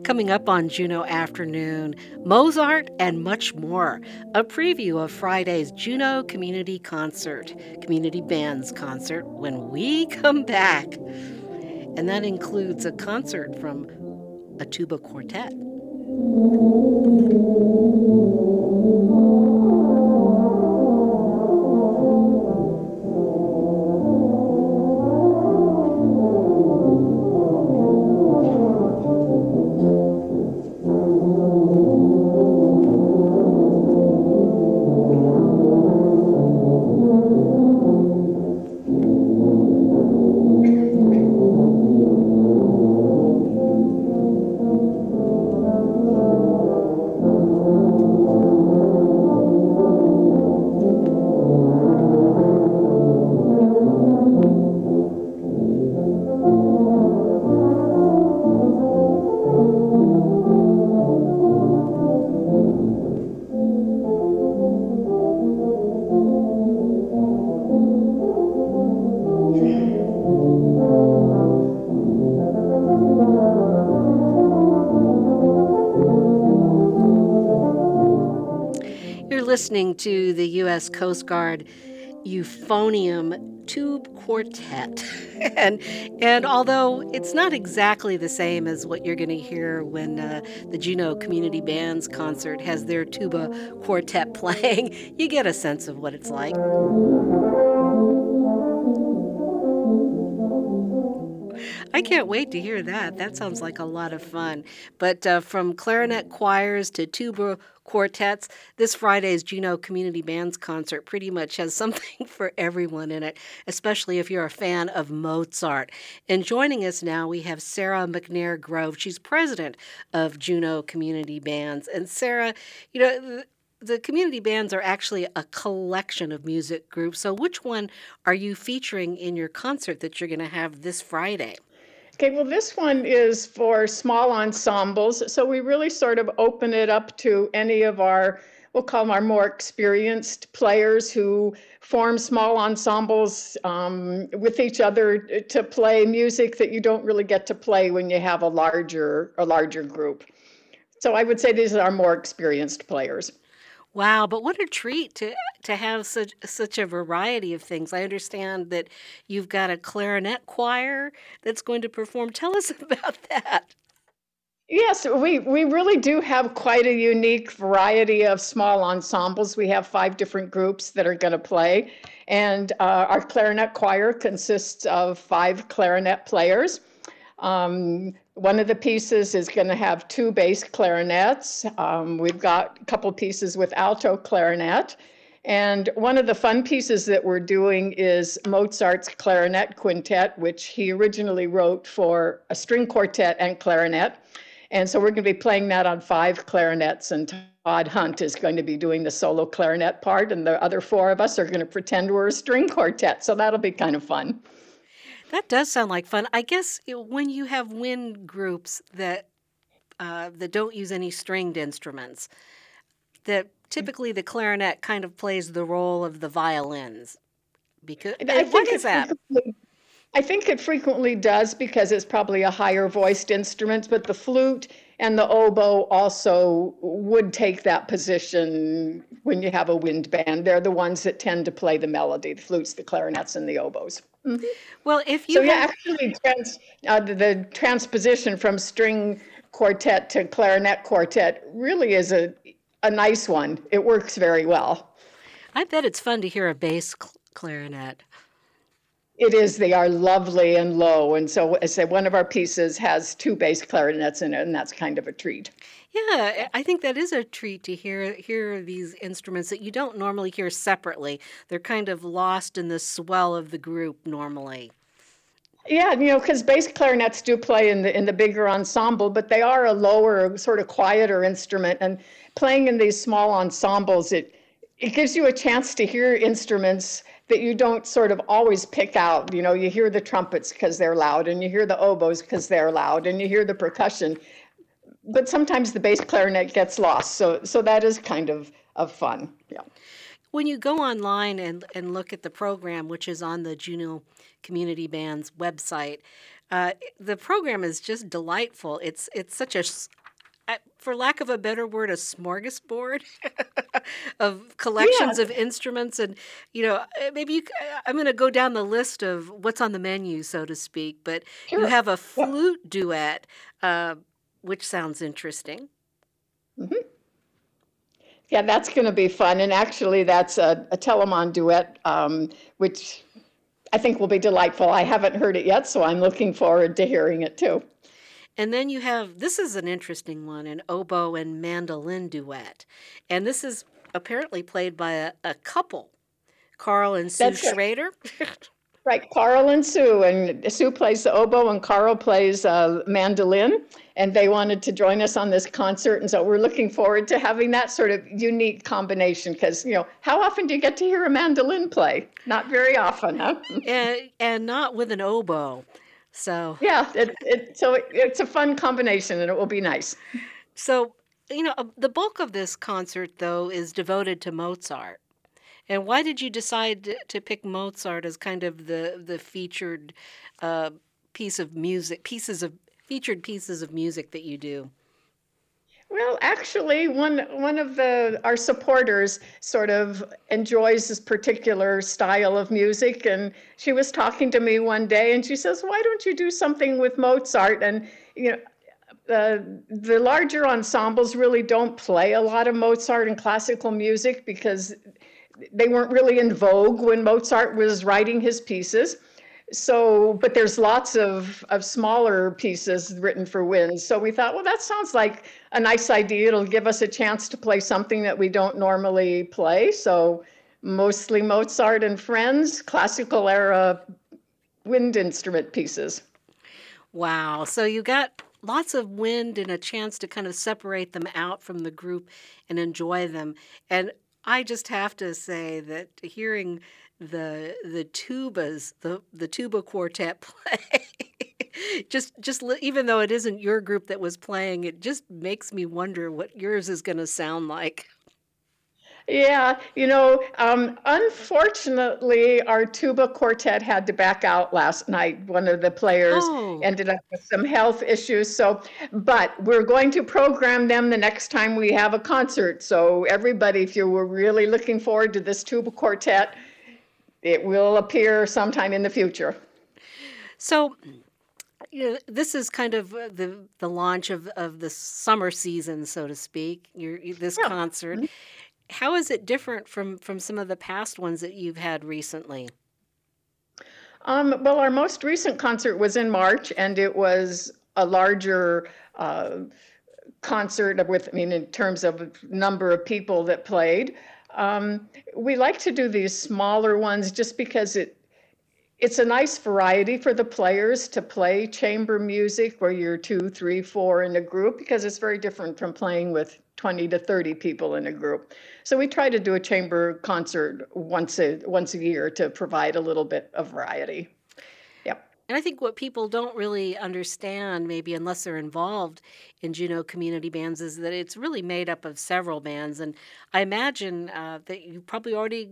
Coming up on Juno Afternoon, Mozart and much more. A preview of Friday's Juno Community Concert, Community Bands Concert, when we come back. And that includes a concert from a tuba quartet. Listening to the U.S. Coast Guard Euphonium Tube Quartet. and although it's not exactly the same as what you're going to hear when the Juneau Community Bands Concert has their tuba quartet playing, you get a sense of what it's like. I can't wait to hear that. That sounds like a lot of fun. But from clarinet choirs to tuba quartets, this Friday's Juneau Community Bands Concert pretty much has something for everyone in it, especially if you're a fan of Mozart. And joining us now, we have Sarah McNair Grove. She's president of Juneau Community Bands. And Sarah, the community bands are actually a collection of music groups. So which one are you featuring in your concert that you're going to have this Friday? Okay, well, this one is for small ensembles. So we really sort of open it up to any of our, we'll call them our more experienced players who form small ensembles with each other to play music that you don't really get to play when you have a larger group. So I would say these are our more experienced players. Wow, but what a treat to have such a variety of things. I understand that you've got a clarinet choir that's going to perform. Tell us about that. Yes, we really do have quite a unique variety of small ensembles. We have 5 different groups that are going to play, and our clarinet choir consists of 5 clarinet players. One of the pieces is going to have 2 bass clarinets. We've got a couple pieces with alto clarinet. And one of the fun pieces that we're doing is Mozart's Clarinet Quintet, which he originally wrote for a string quartet and clarinet. And so we're going to be playing that on 5 clarinets, and Todd Hunt is going to be doing the solo clarinet part, and the other 4 of us are going to pretend we're a string quartet. So that'll be kind of fun. That does sound like fun. I guess when you have wind groups that don't use any stringed instruments, that typically the clarinet kind of plays the role of the violins. Because what is that? I think it frequently does because it's probably a higher voiced instrument, but the flute and the oboe also would take that position when you have a wind band. They're the ones that tend to play the melody, the flutes, the clarinets, and the oboes. Mm-hmm. Well, if you actually, the transposition from string quartet to clarinet quartet really is a nice one. It works very well. I bet it's fun to hear a bass clarinet. It is. They are lovely and low. And so, as I said, one of our pieces has 2 bass clarinets in it, and that's kind of a treat. Yeah, I think that is a treat to hear these instruments that you don't normally hear separately. They're kind of lost in the swell of the group normally. Yeah, because bass clarinets do play in the bigger ensemble, but they are a lower, sort of quieter instrument. And playing in these small ensembles, it gives you a chance to hear instruments that you don't sort of always pick out. You hear the trumpets because they're loud, and you hear the oboes because they're loud, and you hear the percussion. But sometimes the bass clarinet gets lost, so that is kind of fun. Yeah. When you go online and look at the program, which is on the Juneau Community Band's website, the program is just delightful. It's such a for lack of a better word, a smorgasbord of Yeah, collections of instruments. And, maybe I'm going to go down the list of what's on the menu, so to speak. But you sure. have a Yep. flute duet, uh, which sounds interesting. Mhm. Yeah, that's going to be fun. And actually, that's a Telemon duet, which I think will be delightful. I haven't heard it yet, so I'm looking forward to hearing it too. And then you have this is an interesting one, an oboe and mandolin duet. And this is apparently played by a couple, Carl and Sue That's right. Schrader. Right, Carl and Sue, and Sue plays the oboe, and Carl plays mandolin. And they wanted to join us on this concert, and so we're looking forward to having that sort of unique combination. Because how often do you get to hear a mandolin play? Not very often, huh? and not with an oboe. So Yeah, it's a fun combination, and it will be nice. so the bulk of this concert though is devoted to Mozart. And why did you decide to pick Mozart as kind of the featured uh, piece of music, pieces of featured pieces of music that you do? Well, actually, one of our supporters sort of enjoys this particular style of music, and she was talking to me one day, and she says, "Why don't you do something with Mozart?" And you know, the larger ensembles really don't play a lot of Mozart and classical music because they weren't really in vogue when Mozart was writing his pieces. So, but there's lots of smaller pieces written for winds. So we thought, well, that sounds like a nice idea. It'll give us a chance to play something that we don't normally play. So mostly Mozart and friends, classical era wind instrument pieces. Wow. So you got lots of wind and a chance to kind of separate them out from the group and enjoy them. And I just have to say that hearing the tubas, the tuba quartet play, even though it isn't your group that was playing, it just makes me wonder what yours is going to sound like. Yeah, unfortunately, our tuba quartet had to back out last night. One of the players Oh, ended up with some health issues. So, but we're going to program them the next time we have a concert. So, everybody, if you were really looking forward to this tuba quartet, it will appear sometime in the future. so this is kind of the launch of the summer season, so to speak. This Yeah. concert. How is it different from some of the past ones that you've had recently? Well, our most recent concert was in March, and it was a larger concert with, I mean, in terms of number of people that played. We like to do these smaller ones just because it's a nice variety for the players to play chamber music where you're two, three, four in a group because it's very different from playing with 20 to 30 people in a group. So we try to do a chamber concert once a year to provide a little bit of variety. Yep. And I think what people don't really understand, maybe unless they're involved in Juneau community bands, is that it's really made up of several bands. And I imagine that you've probably already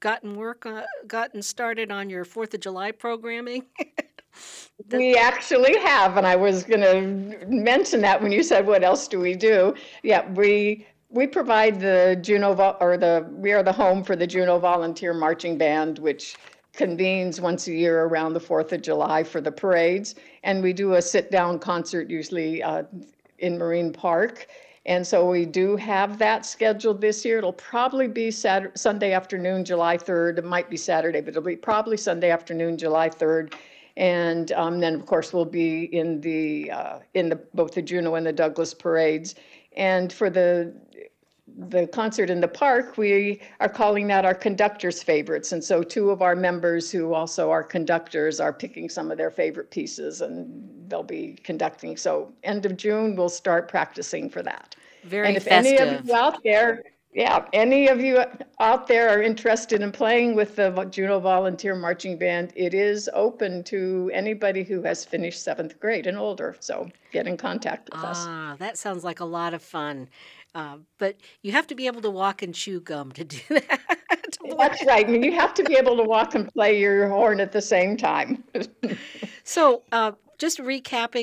gotten started on your Fourth of July programming. That- We actually have, and I was going to mention that when you said what else do we do. Yeah, we provide the we are the home for the Juneau Volunteer Marching Band, which convenes once a year around the 4th of July for the parades, and we do a sit-down concert usually in Marine Park. And so we do have that scheduled this year. It'll probably be Sunday afternoon, July 3rd. It might be Saturday, but it'll be probably Sunday afternoon, July 3rd. And then, of course, we'll be in both the Juneau and the Douglas parades. And for the concert in the park, we are calling that our conductors' favorites. And so two of our members who also are conductors are picking some of their favorite pieces and they'll be conducting. So end of June, we'll start practicing for that. Very And if any of festive. you out there, yeah, any of you out there are interested in playing with the Juneau Volunteer Marching Band, it is open to anybody who has finished 7th grade and older. So get in contact with us. Ah, that sounds like a lot of fun. But you have to be able to walk and chew gum to do that. to play. That's right. I mean, you have to be able to walk and play your horn at the same time. So, just recapping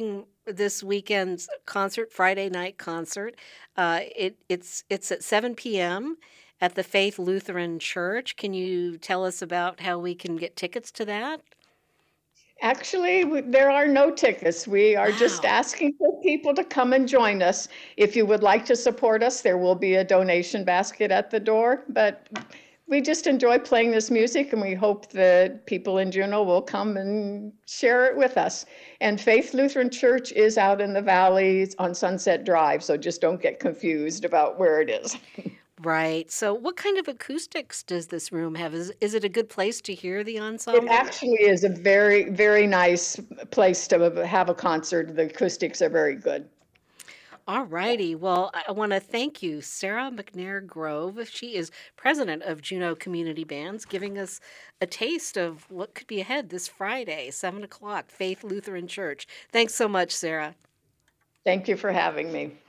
this weekend's concert, Friday night concert. It's at 7 p.m. at the Faith Lutheran Church. Can you tell us about how we can get tickets to that? Actually, there are no tickets. We are just Wow. asking for people to come and join us. If you would like to support us, there will be a donation basket at the door. But we just enjoy playing this music, and we hope that people in Juneau will come and share it with us. And Faith Lutheran Church is out in the valley on Sunset Drive, so just don't get confused about where it is. Right. So, what kind of acoustics does this room have? Is it a good place to hear the It ensemble? actually is a very, very nice place to have a concert. The acoustics are very good. All righty. Well, I want to thank you, Sarah McNair Grove. She is president of Juneau Community Bands, giving us a taste of what could be ahead this Friday, 7 o'clock, Faith Lutheran Church. Thanks so much, Sarah. Thank you for having me.